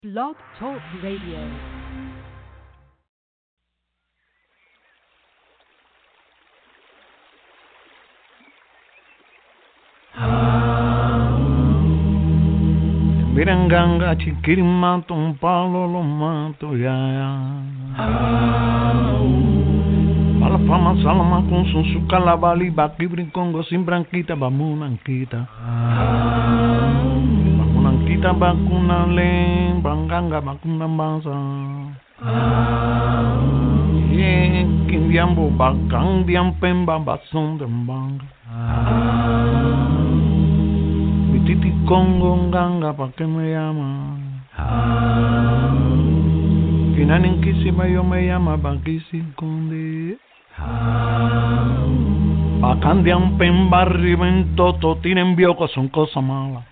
Blog Talk Radio. Miranganga chikirimato un palo lo mato ya ya. Bala fama salama con son su calabali baki brincongo sin branquita bamunanquita. Bamunanquita bakunale banganga bakunambanza. Kindiambo bakang diampemba bason dembanga. Titi Congo nganga pa que me llama. Kinanin kisima yo me llama pa kisi konde. Pakandian pembarri ventoto tienen bioko son cosa mala.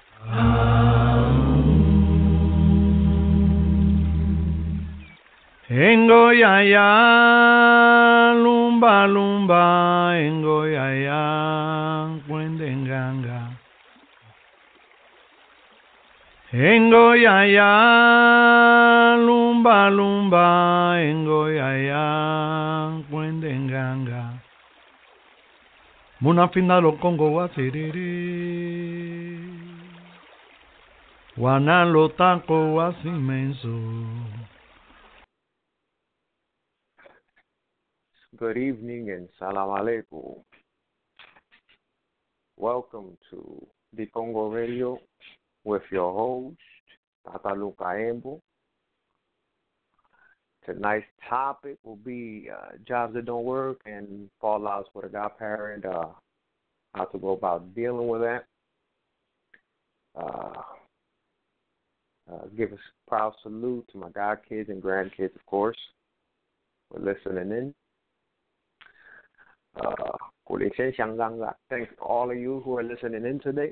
Engo ya ya lumba lumba engo ya ya kwendenganga. Engo ya ya lumba lumba engo ya ya kwendenganga. Muna finda lo Congo wasiriri. Wana lo taco wasimenso. Good evening and salam alaikum. Welcome to the Congo Radio with your host, Tata Luka Embo. Tonight's topic will be jobs that don't work and fallouts with a godparent, how to go about dealing with that. Give a proud salute to my godkids and grandkids, of course, for listening in. Thanks to all of you who are listening in today.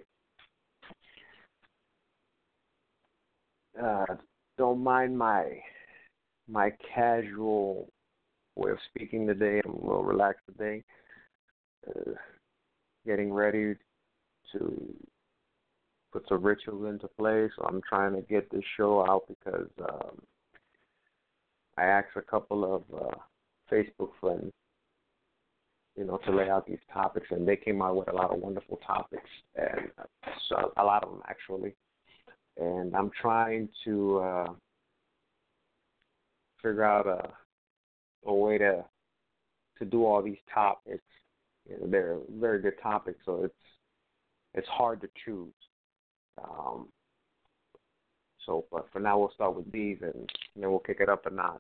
Don't mind my casual way of speaking today. I'm a little relaxed today. Getting ready to put some rituals into place. So I'm trying to get this show out because I asked a couple of Facebook friends, to lay out these topics, and they came out with a lot of wonderful topics, and so a lot of them actually. And I'm trying to figure out a way to do all these topics. They're very good topics, so it's hard to choose. But for now, we'll start with these, and then we'll kick it up a notch.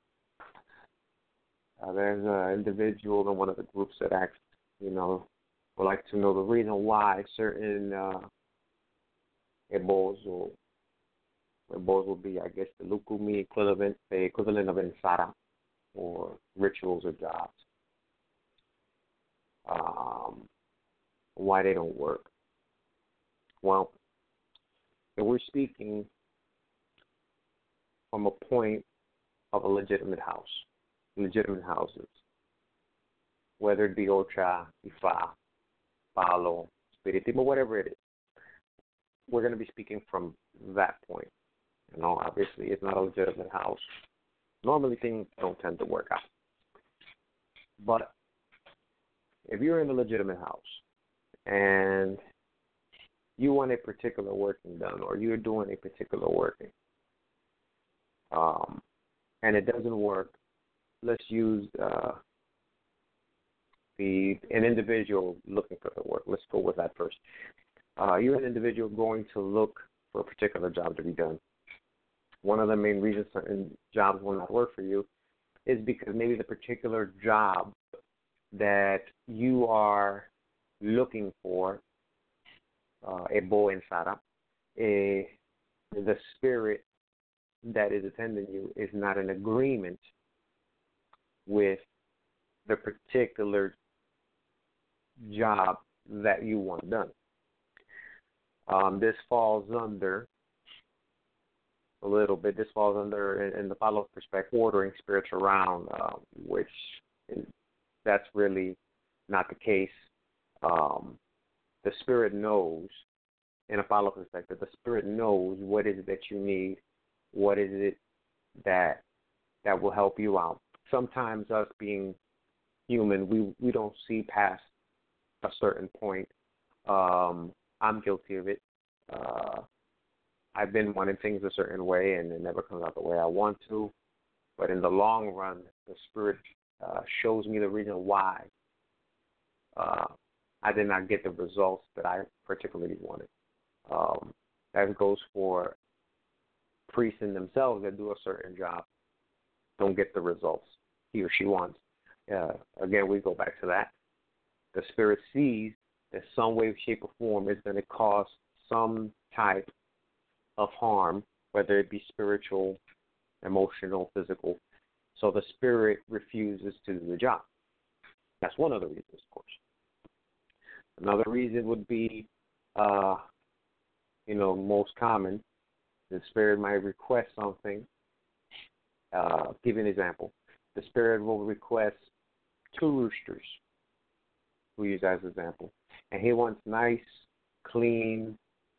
There's an individual in one of the groups that asked, would like to know the reason why certain ebos will be, I guess, the lukumi equivalent, the equivalent of ensara, or rituals or jobs. Why they don't work. Well, if we're speaking from a point of a legitimate houses, whether it be Ocha, Ifa, Palo, Spiritismo, whatever it is, we're going to be speaking from that point. Obviously, it's not a legitimate house. Normally, things don't tend to work out. But if you're in a legitimate house and you want a particular working done, or you're doing a particular working, and it doesn't work, let's use an individual looking for the work. Let's go with that first. You're an individual going to look for a particular job to be done. One of the main reasons certain jobs will not work for you is because maybe the particular job that you are looking for, Ebo and Sara, the spirit that is attending you is not in agreement with the particular job that you want done. This falls under a little bit. This falls under, in the follow-up perspective, ordering spirits around, which that's really not the case. The spirit knows, in a follow-up perspective, the spirit knows what is it that you need What is it that will help you out? Sometimes us being human, we don't see past a certain point. I'm guilty of it. I've been wanting things a certain way, and it never comes out the way I want to. But in the long run, the Spirit shows me the reason why I did not get the results that I particularly wanted. That goes for priests in themselves that do a certain job, don't get the results he or she wants. Again, we go back to that. The Spirit sees that some way, shape, or form is going to cause some type of harm, whether it be spiritual, emotional, physical. So the Spirit refuses to do the job. That's one of the reasons, of course. Another reason would be, most common, the Spirit might request something. Give an example. The Spirit will request 2 roosters. We'll use that as an example. And he wants nice, clean,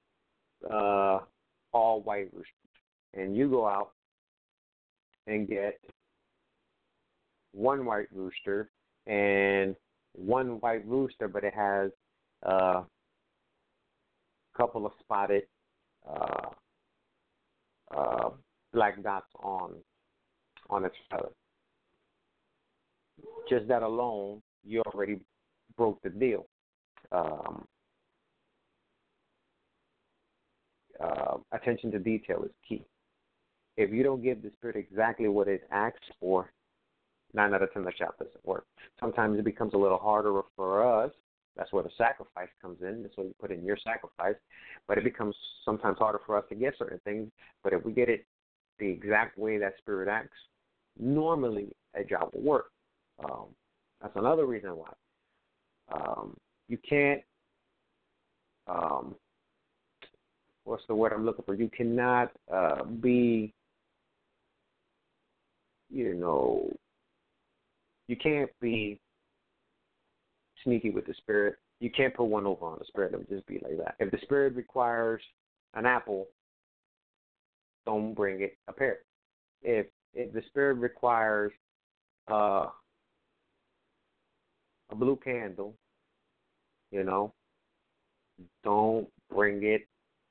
all white roosters. And you go out and get 1 white rooster and 1 white rooster, but it has a couple of spotted black dots on its feather. Just that alone, you already broke the deal. Attention to detail is key. If you don't give the Spirit exactly what it asks for, 9 out of 10 the job doesn't work. Sometimes it becomes a little harder for us. That's where the sacrifice comes in. That's where you put in your sacrifice. But it becomes sometimes harder for us to get certain things. But if we get it the exact way that Spirit acts, normally a job will work. That's another reason why. You can't, what's the word I'm looking for? You cannot be, you can't be sneaky with the Spirit. You can't put one over on the Spirit. It would just be like that. If the Spirit requires an apple, don't bring it a pear. If the Spirit requires a blue candle, don't bring it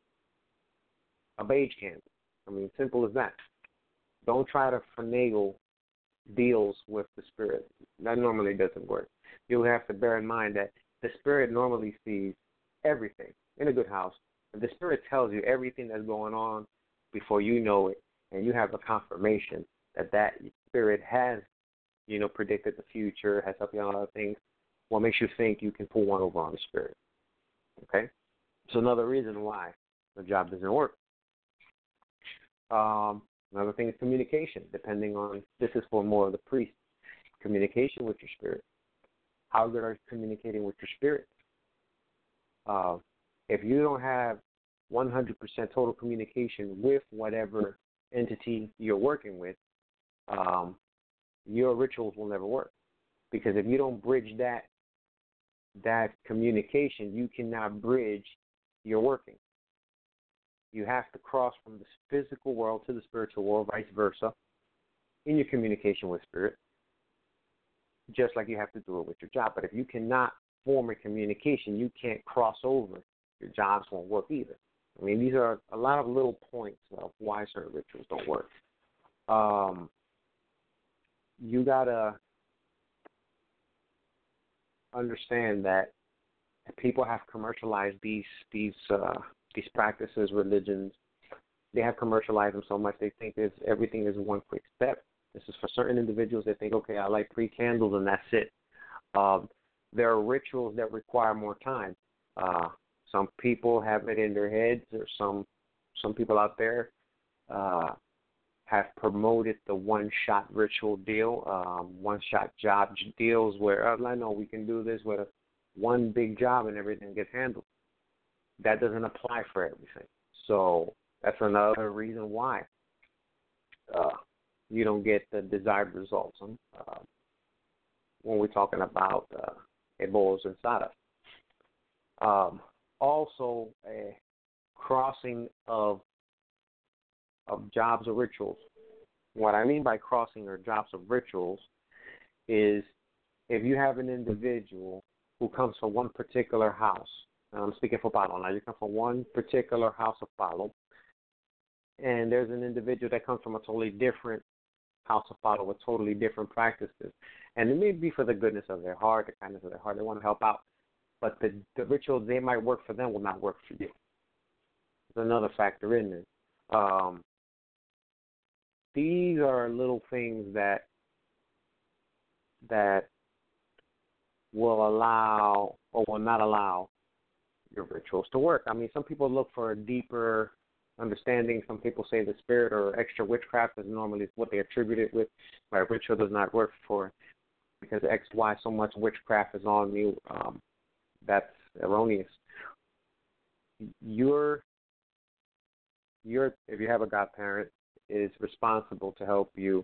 a beige candle. I mean, simple as that. Don't try to finagle deals with the Spirit. That normally doesn't work. You'll have to bear in mind that the Spirit normally sees everything in a good house. If the Spirit tells you everything that's going on before you know it, and you have a confirmation that Spirit has, predicted the future, has helped you on other things, what makes you think you can pull one over on the Spirit? Okay? So another reason why the job doesn't work. Another thing is communication, depending on, this is for more of the priest, communication with your Spirit. How good are you communicating with your Spirit? If you don't have 100% total communication with whatever entity you're working with, your rituals will never work. Because if you don't bridge that communication, you cannot bridge your working. You have to cross from the physical world to the spiritual world, vice versa, in your communication with Spirit, just like you have to do it with your job. But if you cannot form a communication, you can't cross over. Your jobs won't work either. I mean, these are a lot of little points of why certain rituals don't work. You got to understand that people have commercialized these practices, religions. They have commercialized them so much they think everything is one quick step. This is for certain individuals that think, okay, I light 3 candles and that's it. There are rituals that require more time. Some people have it in their heads, or some people out there have promoted the one-shot ritual deal, one-shot job deals where, I know we can do this with one big job and everything gets handled. That doesn't apply for everything. So that's another reason why you don't get the desired results when we're talking about Ebolas and SADA. Also, a crossing of of jobs or rituals. What I mean by crossing or jobs or rituals is if you have an individual who comes from one particular house, and I'm speaking for Palo now, you come from one particular house of Palo, and there's an individual that comes from a totally different house of Palo with totally different practices. And it may be for the goodness of their heart, the kindness of their heart, they want to help out. But the rituals they might work for them will not work for you. There's another factor in there. These are little things that will allow or will not allow your rituals to work. I mean, some people look for a deeper understanding. Some people say the spirit or extra witchcraft is normally what they attribute it with. My ritual does not work for because X, Y, so much witchcraft is on me. That's erroneous. Your if you have a godparent, is responsible to help you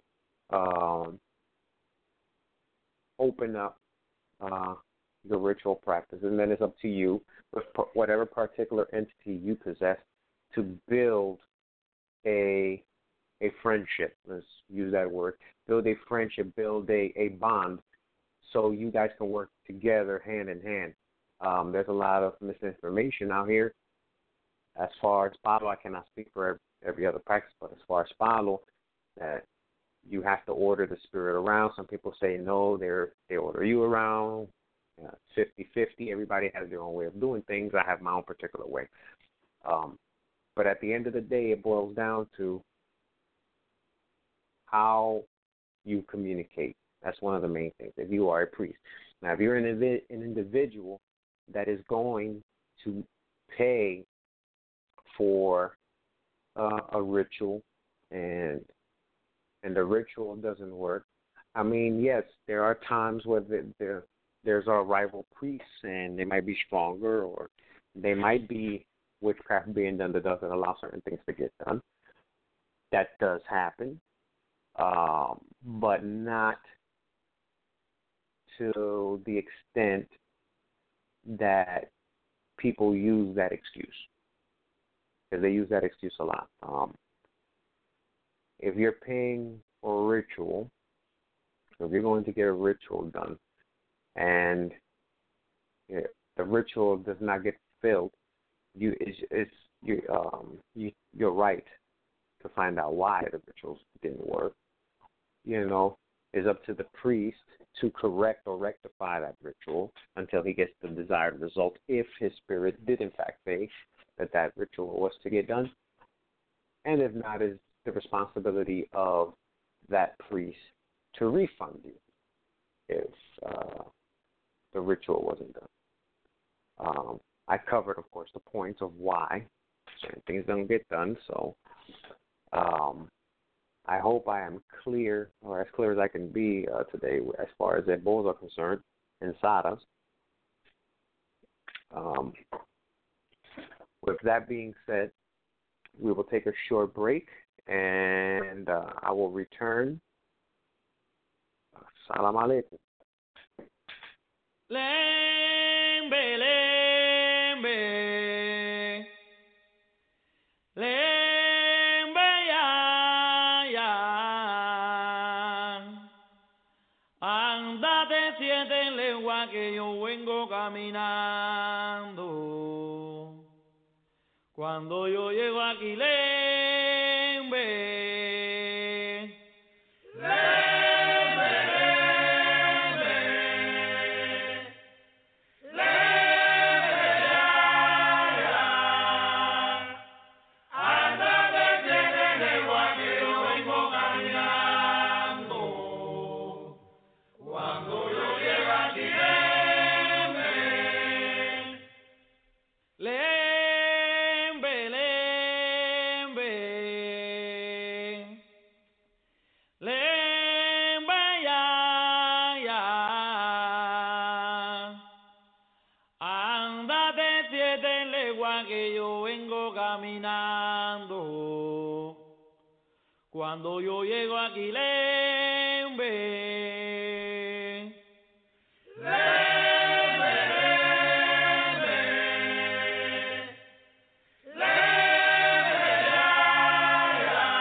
open up the ritual practice, and then it's up to you with whatever particular entity you possess to build a friendship. Let's use that word. Build a friendship, build a bond, so you guys can work together hand in hand. There's a lot of misinformation out here. As far as Palo, I cannot speak for every other practice, but as far as Palo, that you have to order the spirit around. Some people say no, they order you around. 50-50. Everybody has their own way of doing things. I have my own particular way. But at the end of the day, it boils down to how you communicate. That's one of the main things, if you are a priest. Now, if you're an individual that is going to pay for a ritual and the ritual doesn't work, I mean, yes, there are times where there's our rival priests and they might be stronger, or they might be witchcraft being done that doesn't allow certain things to get done. That does happen, but not to the extent that people use that excuse, because they use that excuse a lot. If you're paying for a ritual, if you're going to get a ritual done, and the ritual does not get fulfilled, you're right to find out why the rituals didn't work. It's up to the priest to correct or rectify that ritual until he gets the desired result, if his spirit did in fact say that ritual was to get done. And if not, it's the responsibility of that priest to refund you if the ritual wasn't done. I covered, of course, the points of why certain things don't get done, so I hope I am clear, or as clear as I can be today, as far as Ebos are concerned, and Saras. With that being said, we will take a short break, and I will return. Salam alaikum. Lembe, lembe, lembe, ya. Andate 7 leguas que yo vengo caminando. Cuando yo llego aquí, lembe. Cuando yo llego aquí, lembe, lembe, lembe, lembe, ya.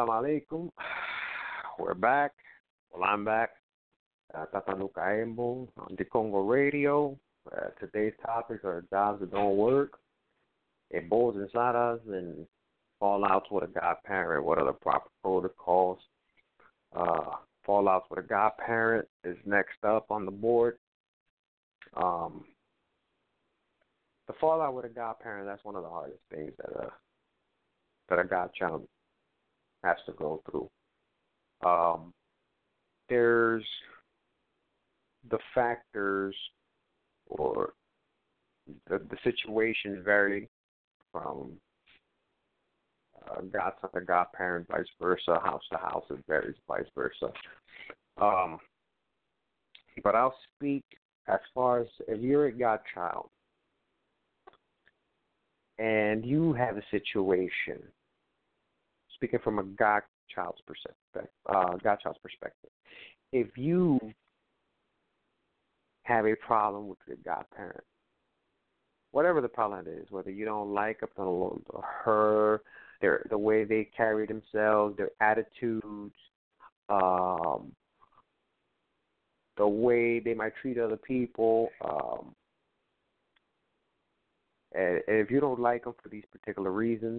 Assalamu alaikum. We're back. Well, I'm back. Tatanuka Embo on the Congo Radio. Today's topics are jobs that don't work, bulls and sladas, and fallouts with a godparent. What are the proper protocols? Fallouts with a godparent is next up on the board. The fallout with a godparent, that's one of the hardest things that a godchild has to go through. There's the factors or the situations vary from godson to godparent, vice versa, house to house, it varies, vice versa. But I'll speak as far as if you're a godchild and you have a situation, speaking from a godchild's perspective, if you have a problem with your godparent, whatever the problem is, whether you don't like her, the way they carry themselves, their attitudes, the way they might treat other people, and if you don't like them for these particular reasons,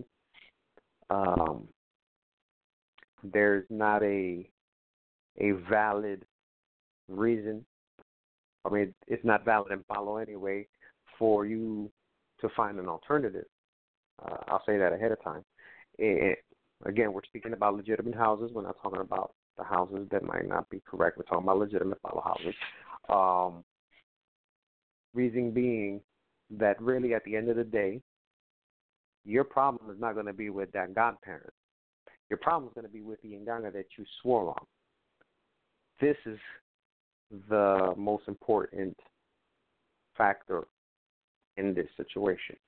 there's not a valid reason. I mean, it's not valid in Palo anyway for you to find an alternative. I'll say that ahead of time. Again, we're speaking about legitimate houses. We're not talking about the houses that might not be correct. We're talking about legitimate Palo houses. Reason being that really at the end of the day, your problem is not going to be with that godparent. Your problem is going to be with the Nganga that you swore on. This is the most important factor in this situation.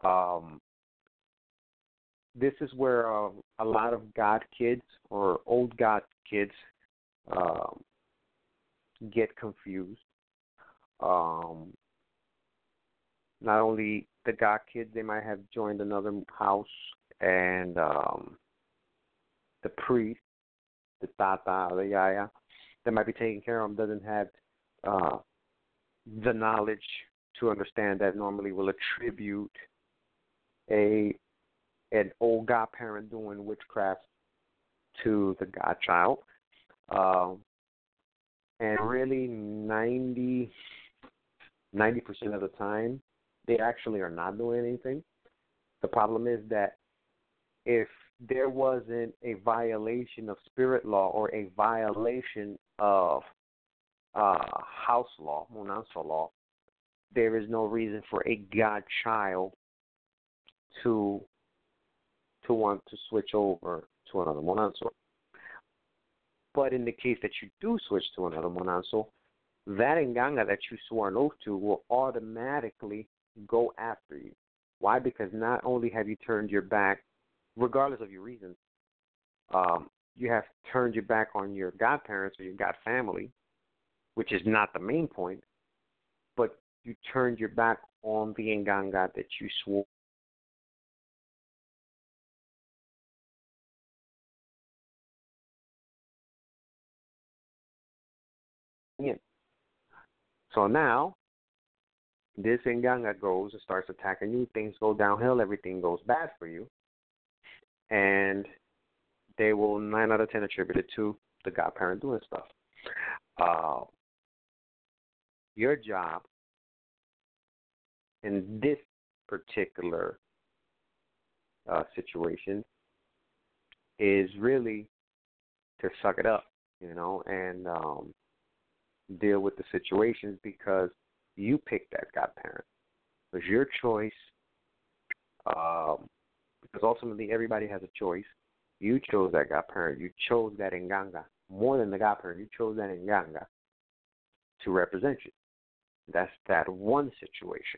This is where a lot of God kids or old God kids get confused. Not only the God kids, they might have joined another house and the priest, the tata, the yaya, that might be taking care of them doesn't have the knowledge to understand that normally will attribute an old godparent doing witchcraft to the godchild. And really 90% of the time, they actually are not doing anything. The problem is that if there wasn't a violation of spirit law or a violation of house law, Munanso law, there is no reason for a godchild to want to switch over to another Munanso. But in the case that you do switch to another Munanso, that Nganga that you swore an oath to will automatically go after you. Why? Because not only have you turned your back, regardless of your reasons, you have turned your back on your godparents or your god family, which is not the main point, but you turned your back on the Nganga that you swore. So now, this Nganga goes and starts attacking you. Things go downhill. Everything goes bad for you. And they will 9 out of 10 attribute it to the godparent doing stuff. Your job in this particular situation is really to suck it up, and deal with the situations because you picked that godparent. It was your choice, because ultimately everybody has a choice. You chose that godparent. You chose that Nganga. More than the godparent, you chose that Nganga to represent you. That's that one situation.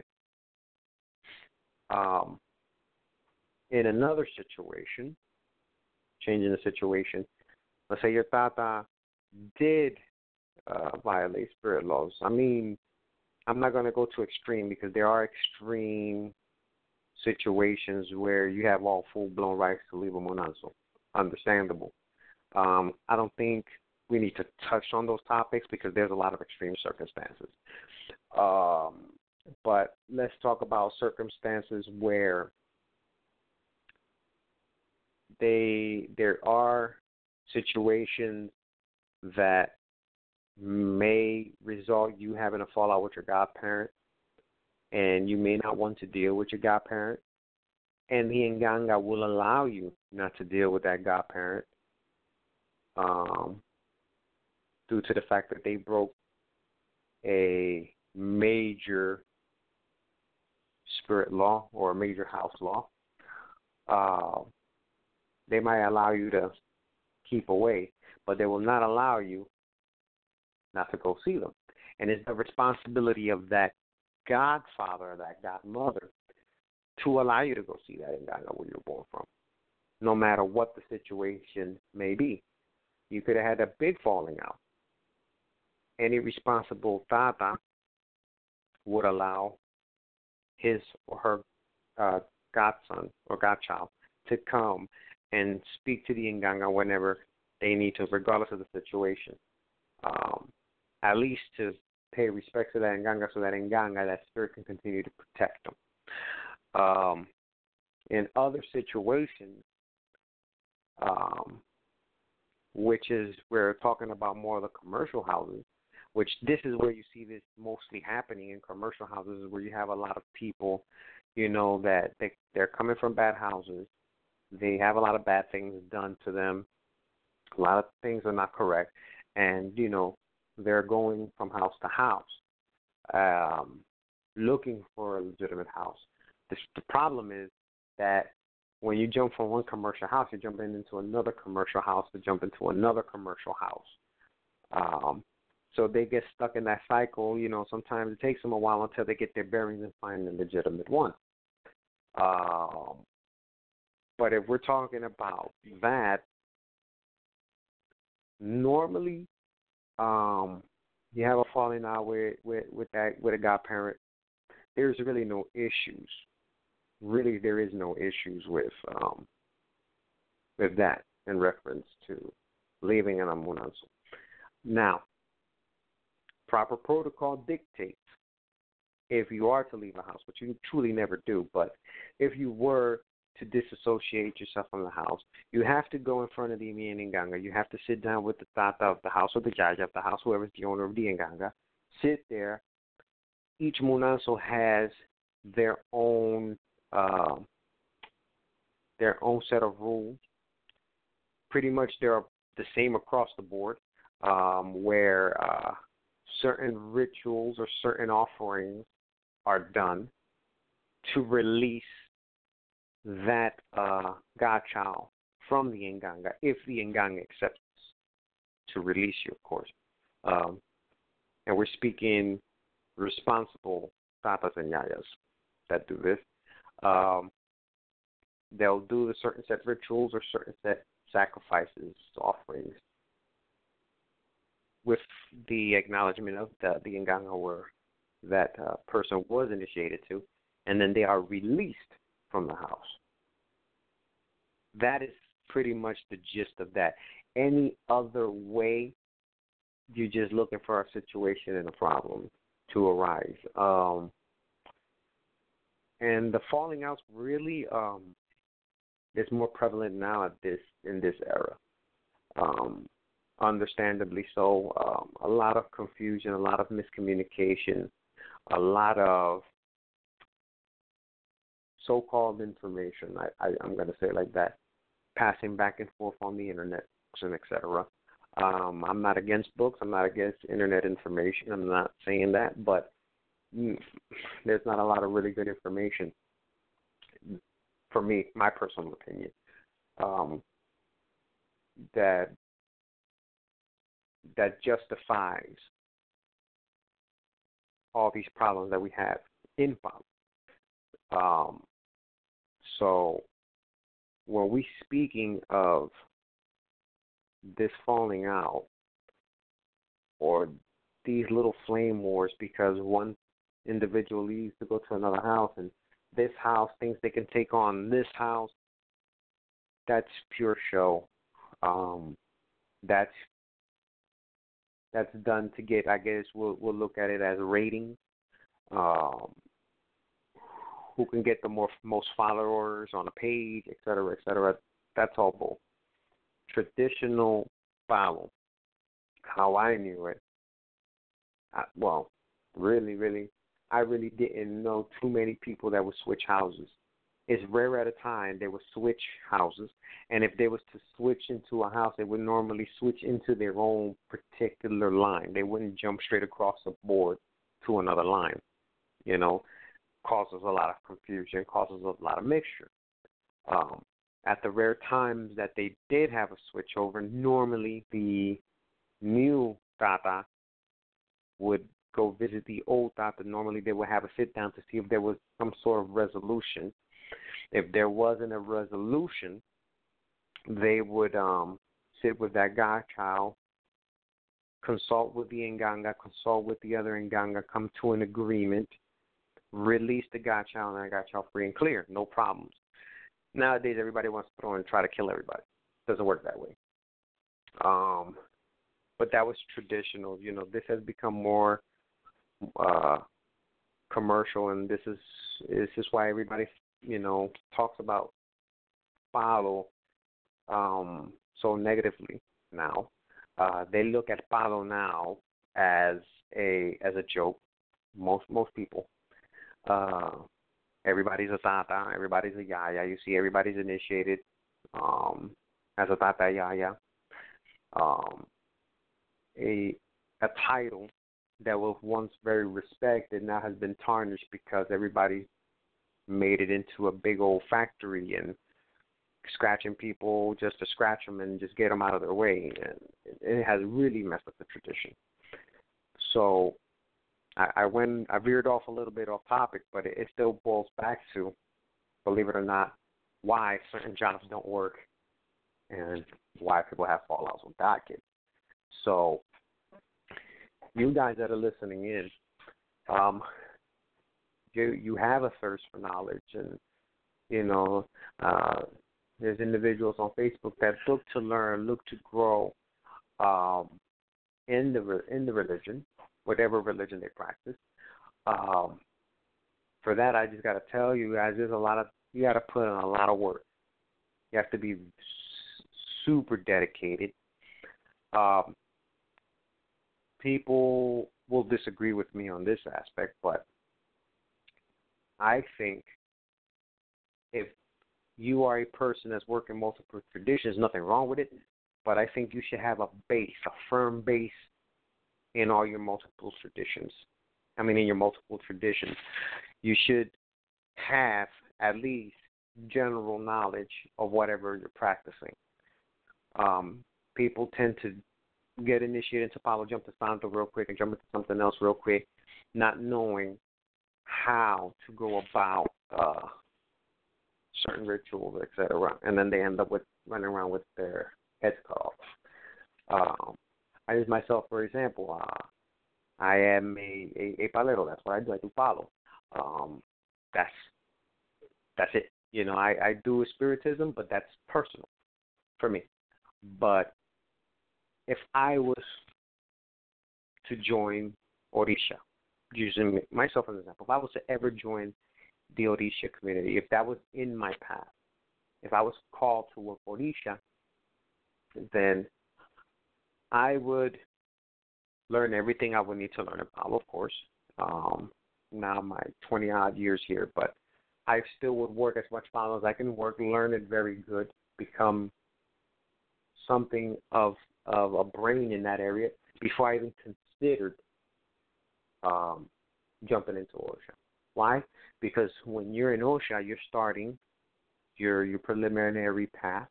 In another situation, changing the situation, let's say your tata did violate spirit laws. I mean, I'm not going to go to extreme because there are extreme situations where you have all full-blown rights to leave a Munanso. understandable. I don't think we need to touch on those topics because there's a lot of extreme circumstances. But let's talk about circumstances where there are situations that may result you having a fallout with your godparent, and you may not want to deal with your godparent, and the Nganga will allow you not to deal with that godparent due to the fact that they broke a major spirit law or a major house law. They might allow you to keep away, but they will not allow you not to go see them. And it's the responsibility of that godfather or that godmother to allow you to go see that Nganga where you're born from, no matter what the situation may be. You could have had a big falling out. Any responsible tata would allow his or her godson or godchild to come and speak to the Nganga whenever they need to, regardless of the situation. At least to pay respect to that Nganga so that Nganga, that spirit, can continue to protect them. In other situations, which is we're talking about more of the commercial houses, which this is where you see this mostly happening in commercial houses, where you have a lot of people, that they're coming from bad houses. They have a lot of bad things done to them. A lot of things are not correct. And, they're going from house to house, looking for a legitimate house. The problem is that when you jump from one commercial house, you're jumping into another commercial house to jump into another commercial house. So they get stuck in that cycle. Sometimes it takes them a while until they get their bearings and find a legitimate one. But if we're talking about that, normally you have a falling out with a godparent, there's really no issues. Really, there is no issues with that in reference to leaving an amunanso. Now, proper protocol dictates if you are to leave a house, which you truly never do, but if you were to disassociate yourself from the house, you have to go in front of the Imi Nganga. You have to sit down with the tata of the house or the jaja of the house, whoever's the owner of the Nganga. Sit there. Each munanso has their own set of rules. Pretty much they're the same across the board, where certain rituals or certain offerings are done to release that godchild from the Nganga, if the Nganga accepts to release you, of course. And we're speaking responsible tatas and yayas that do this. They'll do the certain set rituals or certain set sacrifices, offerings, with the acknowledgement of the Nganga where that person was initiated to, and then they are released from the house. That is pretty much the gist of that. Any other way, you're just looking for a situation and a problem to arise. And the falling outs really is more prevalent now in this era. Understandably so. A lot of confusion, a lot of miscommunication, a lot of so-called information, I'm going to say it like that, passing back and forth on the internet and etc. I'm not against books. I'm not against internet information. I'm not saying that, but there's not a lot of really good information, for me, my personal opinion, that justifies all these problems that we have in politics. So when we speaking of this falling out or these little flame wars because one individual leaves to go to another house and this house thinks they can take on this house, that's pure show. That's done to get. I guess we'll look at it as ratings. Um, who can get the most followers on a page, et cetera, et cetera. That's all bull. Traditional follow. How I knew it. I really didn't know too many people that would switch houses. It's rare at a time they would switch houses, and if they was to switch into a house, they would normally switch into their own particular line. They wouldn't jump straight across the board to another line. You know, causes a lot of confusion, causes a lot of mixture. At the rare times that they did have a switchover, normally the new Tata would go visit the old Tata. Normally they would have a sit down to see if there was some sort of resolution. If there wasn't a resolution, they would sit with that godchild, consult with the Nganga, consult with the other Nganga, come to an agreement, release the godchild, and I got y'all free and clear, no problems. Nowadays, everybody wants to throw and try to kill everybody. Doesn't work that way. But that was traditional. You know, this has become more commercial, and this is why everybody, you know, talks about Palo so negatively now. They look at Palo now as a joke. Most people. Everybody's a Tata, everybody's a Yaya. You see everybody's initiated as a Tata Yaya. A title that was once very respected now has been tarnished because everybody made it into a big old factory and scratching people just to scratch them and just get them out of their way. And it has really messed up the tradition. So I veered off a little bit off topic, but it still boils back to, believe it or not, why certain jobs don't work and why people have fallouts with dockets. So you guys that are listening in, you have a thirst for knowledge, and you know there's individuals on Facebook that look to learn, look to grow in the religion, whatever religion they practice. For that, I just got to tell you guys, you got to put in a lot of work. You have to be super dedicated. People will disagree with me on this aspect, but I think if you are a person that's working multiple traditions, nothing wrong with it, but I think you should have a firm base in all your multiple traditions. In your multiple traditions. You should have at least general knowledge of whatever you're practicing. People tend to get initiated into Palo, jump to Santo real quick and jump into something else real quick, not knowing how to go about certain rituals, etc. And then they end up with running around with their heads cut off. I use myself for example. I am a palero. That's what I do. I do Palo. That's it. You know, I do spiritism, but that's personal for me. But if I was to join Orisha, using myself as an example, if I was to ever join the Orisha community, if that was in my path, if I was called to work Orisha, then I would learn everything I would need to learn in Palo, of course. Now my 20-odd years here, but I still would work as much Palo as I can work, learn it very good, become something of a brain in that area before I even considered jumping into OSHA. Why? Because when you're in OSHA, you're starting your preliminary path.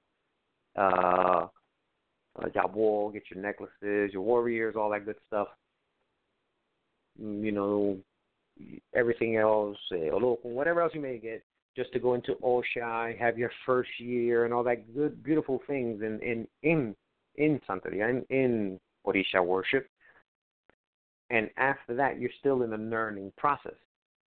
Jabor, get your necklaces, your warriors, all that good stuff. You know, everything else, whatever else you may get, just to go into OSHA, have your first year, and all that good, beautiful things in Santeria, in Orisha worship. And after that, you're still in the learning process.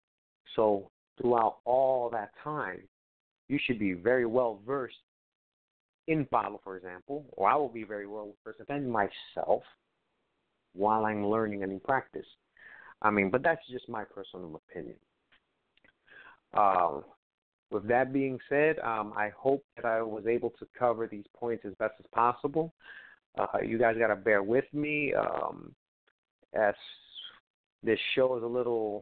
So throughout all that time, you should be very well versed in bottle, for example, or I will be very well versed defend myself while I'm learning a new practice. I mean, but that's just my personal opinion. With that being said, I hope that I was able to cover these points as best as possible. You guys got to bear with me as this show is a little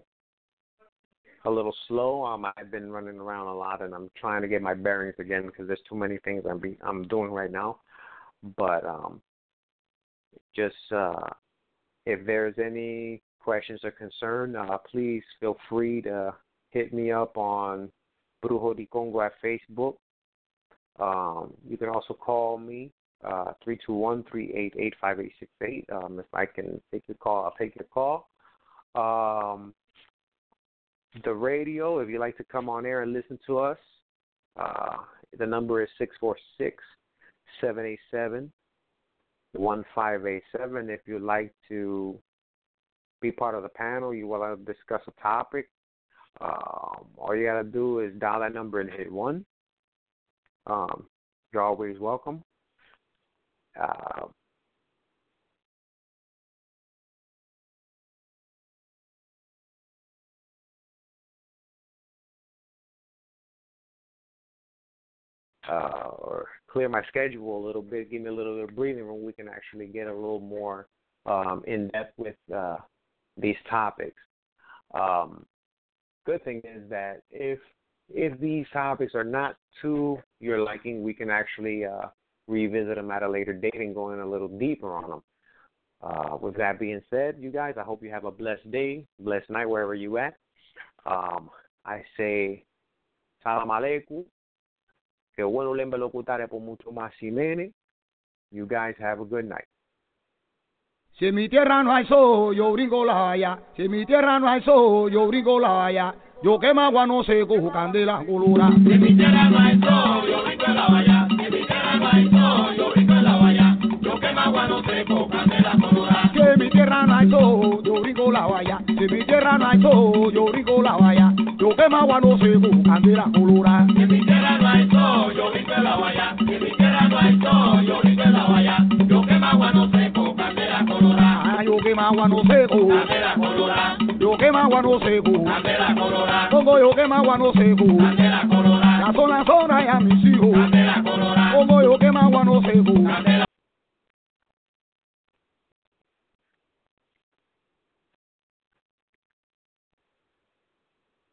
slow. I've been running around a lot, and I'm trying to get my bearings again because there's too many things I'm doing right now. But just if there's any questions or concern, please feel free to hit me up on Brujo de Congo at Facebook. You can also call me 321-388-5868. If I can take your call, I'll take your call. The radio, if you'd like to come on air and listen to us, the number is 646-787-1587. If you'd like to be part of the panel, you want to discuss a topic, all you got to do is dial that number and hit 1. You're always welcome. Or clear my schedule a little bit, give me a little bit of breathing room, we can actually get a little more in depth with these topics. Good thing is that if these topics are not to your liking, we can actually revisit them at a later date and go in a little deeper on them. With that being said, you guys, I hope you have a blessed day, blessed night wherever you at. I say salam aleikum. Que bueno lembe locutare por mucho más Jiménez. You guys have a good night. Si mi tierra no hay sol, yo brinco la haya. Si mi tierra no hay sol, yo brinco la haya. Yo quemo agua no seco, candela colora. Si mi tierra no hay sol, yo brinco la valla. Si mi tierra no hay sol, yo brinco la valla. Yo quemo agua no seco, candela colora. Si mi tierra no hay sol, yo brinco la valla. Si mi tierra no hay sol, yo brinco la valla. Yo quemo agua no seco, candela colora. Si mi tierra no hay sol, yo brinco la valla. Si mi tierra no hay sol, yo brinco la valla. Yo quemo agua no seco, candela colora. Yo quemo agua no seco, candela colora. Yo quemo agua no seco, candela colora. Pongo yo quemo agua no seco, candela colora. La zona y a mis hijos, candela colora.